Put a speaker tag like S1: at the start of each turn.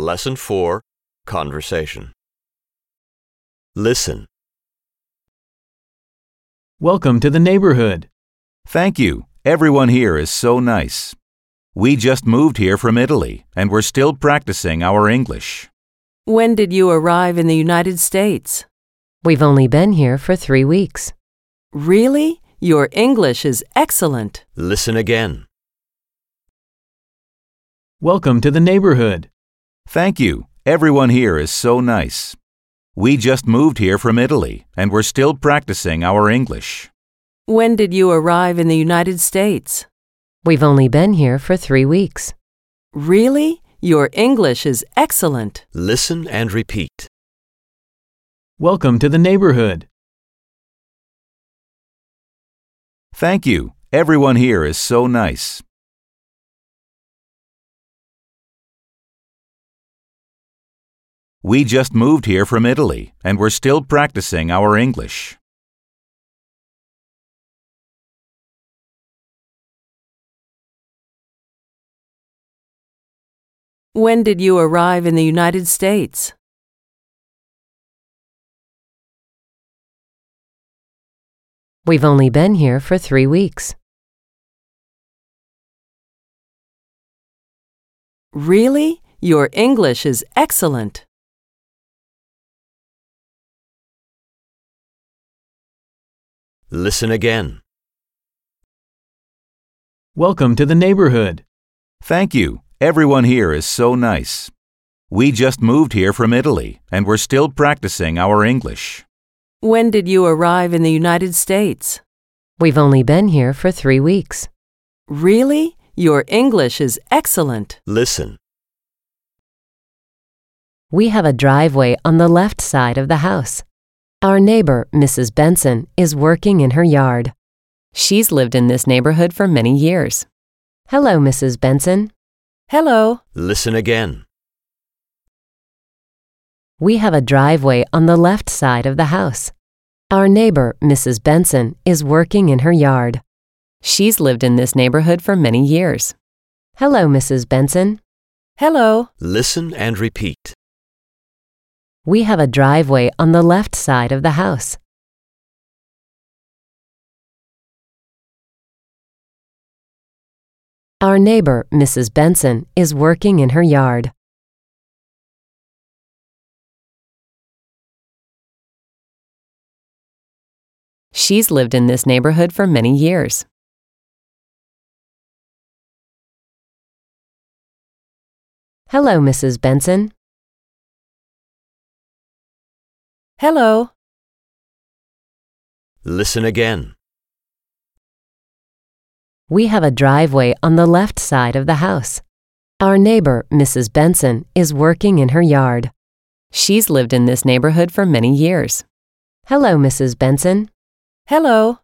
S1: Lesson 4, Conversation. Listen.
S2: Welcome to the neighborhood.
S3: Thank you. Everyone here is so nice. We just moved here from Italy, and we're still practicing our English.
S4: When did you arrive in the United States?
S5: We've only been here for 3 weeks.
S4: Really? Your English is excellent.
S1: Listen again.
S2: Welcome to the neighborhood.
S3: Thank you. Everyone here is so nice. We just moved here from Italy, and we're still practicing our English.
S4: When did you arrive in the United States?
S5: We've only been here for 3 weeks.
S4: Really? Your English is excellent.
S1: Listen and repeat.
S2: Welcome to the neighborhood.
S3: Thank you. Everyone here is so nice. We just moved here from Italy, and we're still practicing our English.
S4: When did you arrive in the United States?
S5: We've only been here for 3 weeks.
S4: Really? Your English is excellent.
S1: Listen again.
S2: Welcome to the neighborhood.
S3: Thank you. Everyone here is so nice. We just moved here from Italy, and we're still practicing our English.
S4: When did you arrive in the United States?
S5: We've only been here for 3 weeks.
S4: Really? Your English is excellent.
S1: Listen.
S5: We have a driveway on the left side of the house. Our neighbor, Mrs. Benson, is working in her yard. She's lived in this neighborhood for many years. Hello, Mrs. Benson.
S4: Hello.
S1: Listen again.
S5: We have a driveway on the left side of the house. Our neighbor, Mrs. Benson, is working in her yard. She's lived in this neighborhood for many years. Hello, Mrs. Benson.
S4: Hello.
S1: Listen and repeat.
S5: We have a driveway on the left side of the house. Our neighbor, Mrs. Benson, is working in her yard. She's lived in this neighborhood for many years. Hello, Mrs. Benson.
S4: Hello.
S1: Listen again.
S5: We have a driveway on the left side of the house. Our neighbor, Mrs. Benson, is working in her yard. She's lived in this neighborhood for many years. Hello, Mrs. Benson.
S4: Hello.